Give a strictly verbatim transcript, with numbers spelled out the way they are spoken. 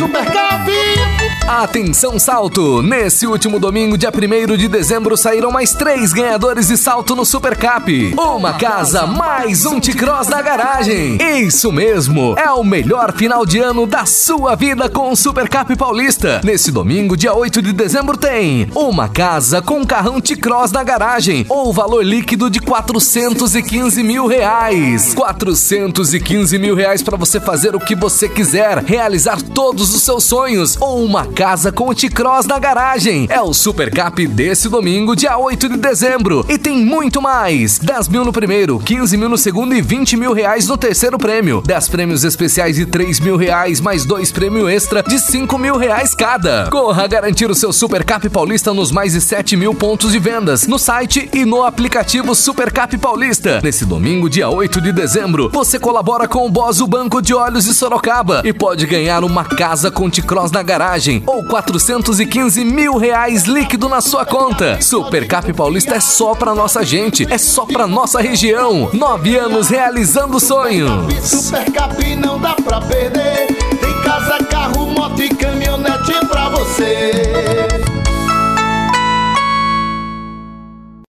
Supercap. Atenção Salto! Nesse último domingo, dia primeiro de dezembro, saíram mais três ganhadores de salto no Supercap. Uma casa, mais um T-Cross na garagem. Isso mesmo, é o melhor final de ano da sua vida com o Supercap Paulista. Nesse domingo, dia oito de dezembro, tem uma casa com carrão T-Cross na garagem, ou valor líquido de quatrocentos e quinze mil reais. quatrocentos e quinze mil reais para você fazer o que você quiser, realizar todos os seus sonhos, ou uma casa com o T-Cross na garagem. É o Supercap desse domingo, dia oito de dezembro. E tem muito mais. dez mil no primeiro, quinze mil no segundo e vinte mil reais no terceiro prêmio. dez prêmios especiais de três mil reais, mais dois prêmios extra de cinco mil reais cada. Corra garantir o seu Supercap Paulista nos mais de sete mil pontos de vendas, no site e no aplicativo Supercap Paulista. Nesse domingo, dia oito de dezembro, você colabora com o Bozo Banco de Olhos de Sorocaba e pode ganhar uma casa com T-Cross na garagem ou quatrocentos e quinze mil reais líquido na sua conta. Supercap Paulista é só pra nossa gente, é só pra nossa região. Nove anos realizando sonhos. Supercap não dá pra perder. Tem casa, carro, moto